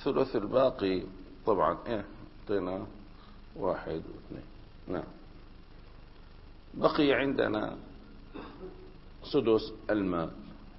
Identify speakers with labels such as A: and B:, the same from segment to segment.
A: ثلث الباقي طبعا اعطينا 1 و2. نعم. بقي عندنا سدس المال.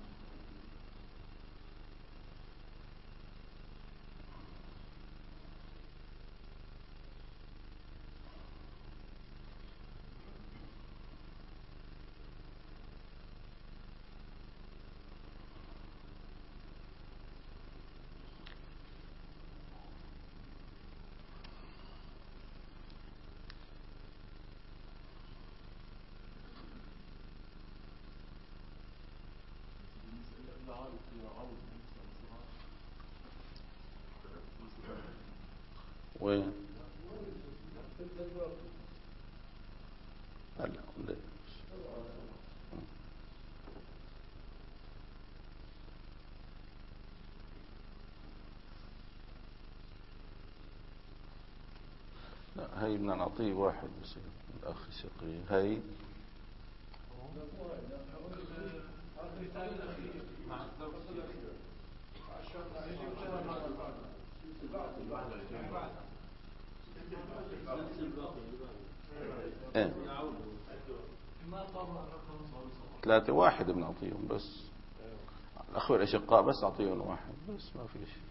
A: وين هلا لا، هي بدنا نعطيه 1 بس الأخ شقي. هي ايه 3 1 بنعطيهم بس. الأخوة الأشقاء بس أعطيهم 1 بس، ما في شيء.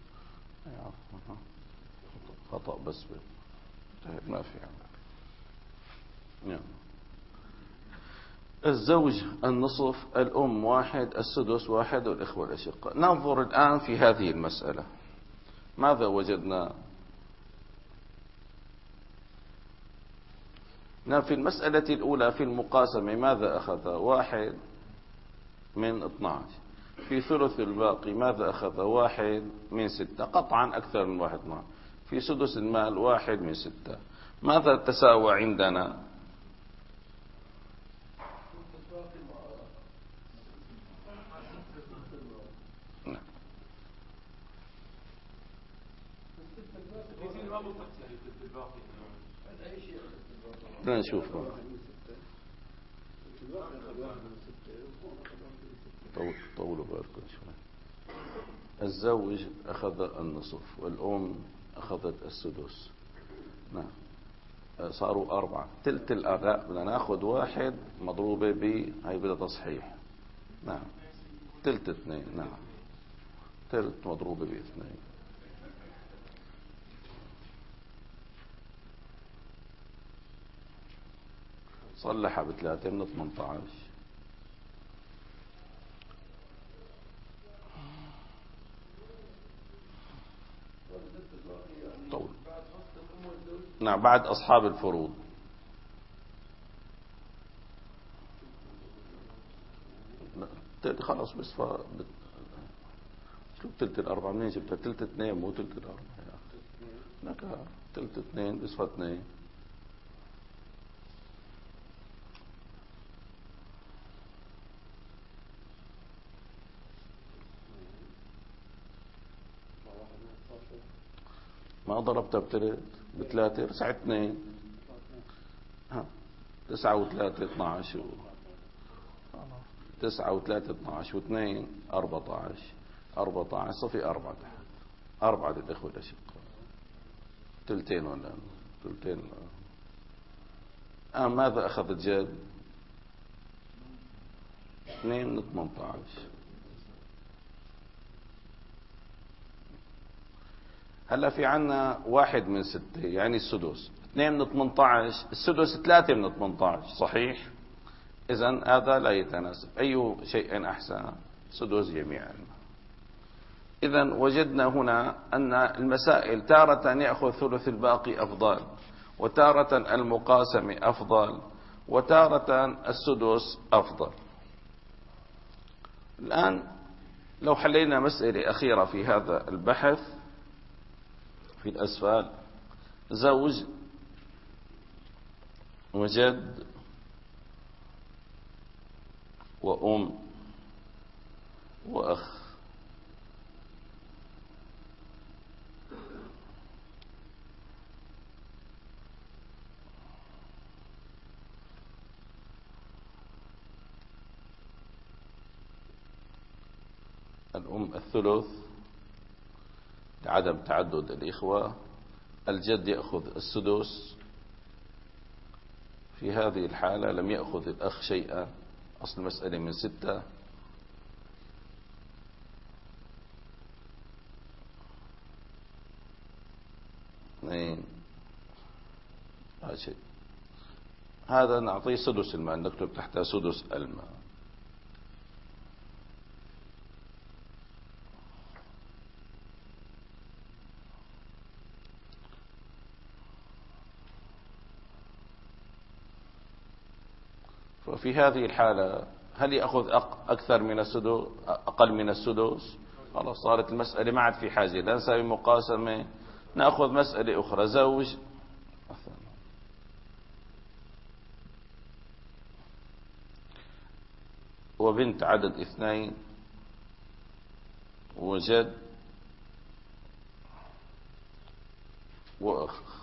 A: خطأ بس ما في يعني. الزوج النصف، الأم 1، السدس 1، والإخوة الأشقاء. ننظر الآن في هذه المسألة ماذا وجدنا. في المسألة الأولى في المقاسمة ماذا أخذ؟ 1 من 12. في ثلث الباقي ماذا أخذ؟ 1 من 6. قطعا أكثر من 1 معه. في سدس المال 1 من 6. ماذا تساوى عندنا؟ بدنا نشوف. طولوا بالكم شوي. الزوج أخذ النصف، والأم أخذت السدس. نعم. صاروا 4. تلت الأداء بدنا ناخذ 1 مضروبة هاي بدها تصحيح. نعم. تلت 2. نعم. تلت مضروبة ب2. صلحها ب3 من 18. طول. نعم. بعد أصحاب الفروض. خلاص بس شو تلت 4 منين جبتها؟ تلت 2 مو تلت 4 يا أخي. لك تلت 2 بصفى 2. ما ضربتها بتلت ب3 رسعت 2. 9 و3 12 9 و3 12 و2 14. 14 صفي 4 تحت. 4 للإخوة الأشقاء. تلتين ولا تلتين. ماذا أخذت جد؟ 2 من 18. هلا في عنا 1 من 6 يعني السدس. 2 من 18. السدس 3 من 18 صحيح. إذن هذا لا يتناسب. أي شيء أحسن؟ سدس جميعا. إذن وجدنا هنا أن المسائل تارة يأخذ ثلث الباقي أفضل، وتارة المقاسمة أفضل، وتارة السدس أفضل. الآن لو حلينا مسألة أخيرة في هذا البحث في الأسفل. زوج وجد وأم وأخ. الأم الثلث، لعدم تعدد الإخوة، الجد يأخذ السدس. في هذه الحالة لم يأخذ الأخ شيئا، أصل المسألة من 6. هذا نعطيه سدس المال، نكتب تحتها سدس المال. ففي هذه الحالة هل يأخذ أكثر من السدس أقل من السدس؟ خلاص صارت المسألة ما عاد في حاجة لا نسوي مقاسمة، نأخذ مسألة أخرى. زوج وبنت عدد 2 وجد وأخ.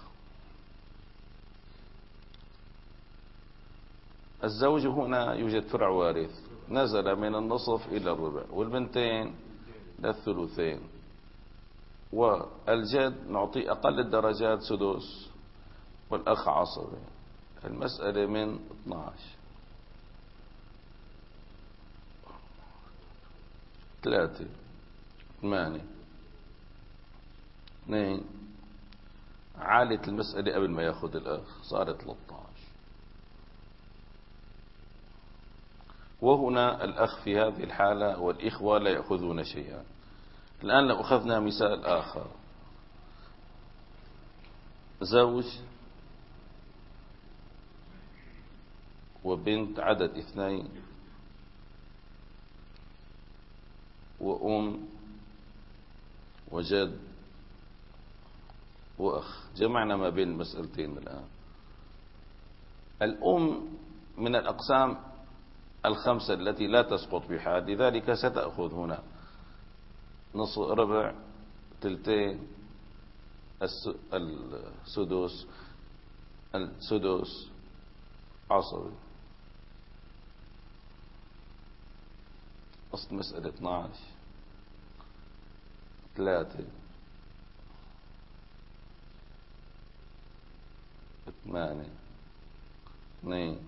A: الزوج هنا يوجد فرع وارث نزل من النصف إلى الربع، والبنتين للثلثين، والجد نعطي أقل الدرجات سدس، والأخ عصبي. المسألة من 12 3 8 2. عالت المسألة قبل ما ياخذ الأخ صارت 13. وهنا الأخ في هذه الحالة والإخوة لا يأخذون شيئا. الآن لو أخذنا مثال آخر، زوج وبنت عدد 2 وأم وجد وأخ. جمعنا ما بين المسألتين الآن. الأم من الأقسام 5 التي لا تسقط بحال، لذلك ستأخذ هنا نصف ربع 2 السدس عصبي. أصل مسألة 12 3 8 2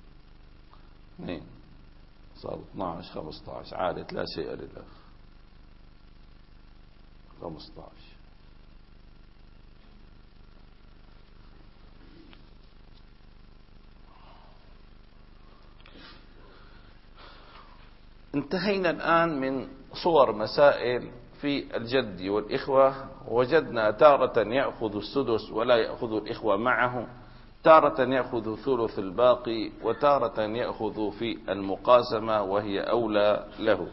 A: صار 12 15. عادت لا شيء للأخ 15. انتهينا الآن من صور مسائل في الجد والإخوة. وجدنا تارة يأخذ السدس ولا يأخذ الإخوة معه، تارة يأخذ ثلث الباقي، وتارة يأخذ في المقاسمة وهي أولى له.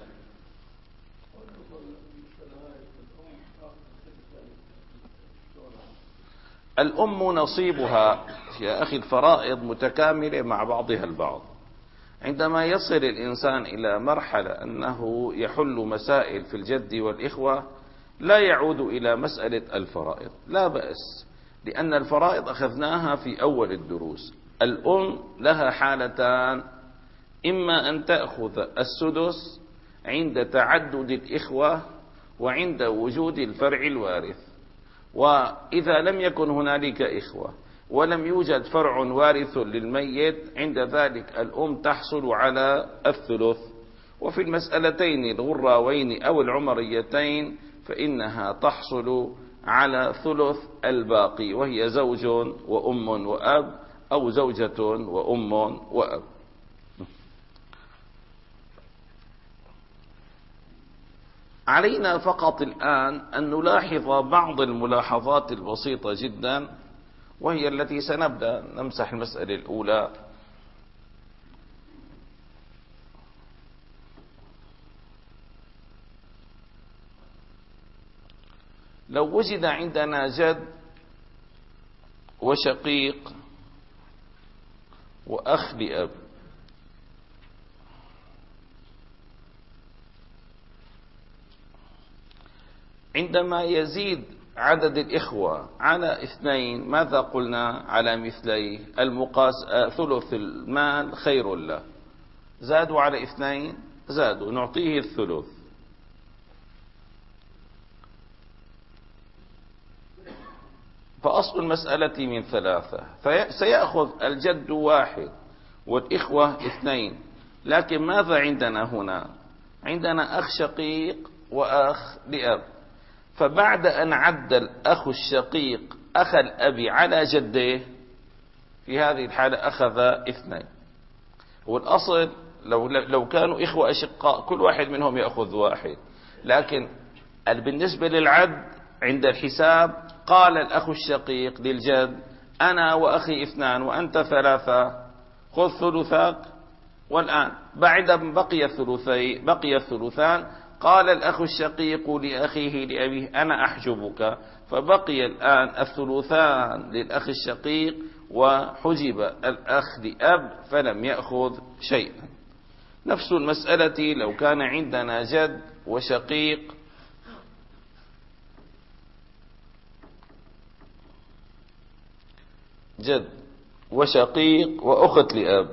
A: الأم نصيبها يا أخي الفرائض متكاملة مع بعضها البعض. عندما يصل الإنسان إلى مرحلة أنه يحل مسائل في الجد والإخوة لا يعود إلى مسألة الفرائض، لا بأس، لأن الفرائض أخذناها في أول الدروس. الأم لها حالتان: إما أن تأخذ السدس عند تعدد الإخوة وعند وجود الفرع الوارث. وإذا لم يكن هنالك إخوة ولم يوجد فرع وارث للميت، عند ذلك الأم تحصل على الثلث. وفي المسألتين الغراوين أو العمريتين فإنها تحصل على ثلث الباقي، وهي زوج وأم وأب، أو زوجة وأم وأب. علينا فقط الآن أن نلاحظ بعض الملاحظات البسيطة جدا، وهي التي سنبدأ نمسح المسألة الأولى. لو وجد عندنا جد وشقيق وأخ لأب، عندما يزيد عدد الإخوة على 2، ماذا قلنا على مثليه؟ ثلث المال خير له. زادوا على 2 زادوا، نعطيه الثلث. فأصل المسألة من ثلاثة، فسيأخذ الجد واحد والإخوة اثنين. لكن ماذا عندنا هنا؟ عندنا أخ شقيق وأخ لأب، فبعد أن عد الأخ الشقيق أخ الأب على جده، في هذه الحالة أخذ اثنين. والأصل لو كانوا إخوة أشقاء كل واحد منهم يأخذ واحد، لكن بالنسبة للعد عند الحساب قال الأخ الشقيق للجد: أنا وأخي اثنان وأنت ثلاثة، خذ ثلثك. والآن بعد بقي الثلثان، قال الأخ الشقيق لأخيه لأبيه: أنا أحجبك، فبقي الآن الثلثان للأخ الشقيق وحجب الأخ لأب فلم يأخذ شيئا. نفس المسألة لو كان عندنا جد وشقيق وأخت لأب،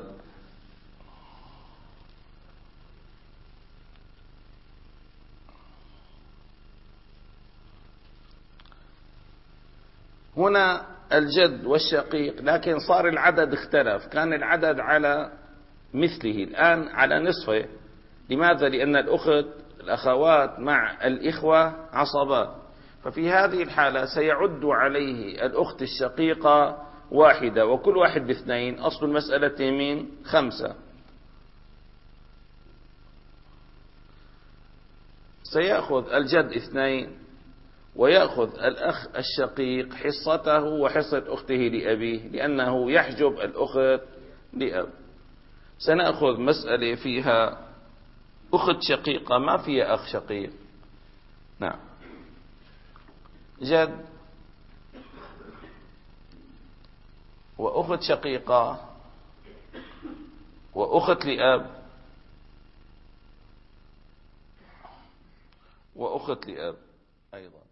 A: هنا الجد والشقيق، لكن صار العدد اختلف، كان العدد على مثله الآن على نصفه. لماذا؟ لأن الأخوات مع الإخوة عصبات، ففي هذه الحالة سيعد عليه الأخت الشقيقة واحدة وكل واحد باثنين، أصل المسألة من 5. سيأخذ الجد 2 ويأخذ الأخ الشقيق حصته وحصة أخته لأبيه، لأنه يحجب الأخت لأب. سنأخذ مسألة فيها أخت شقيقة ما فيها أخ شقيق. نعم، جد وأخت شقيقة وأخت لأب وأخت لأب أيضا.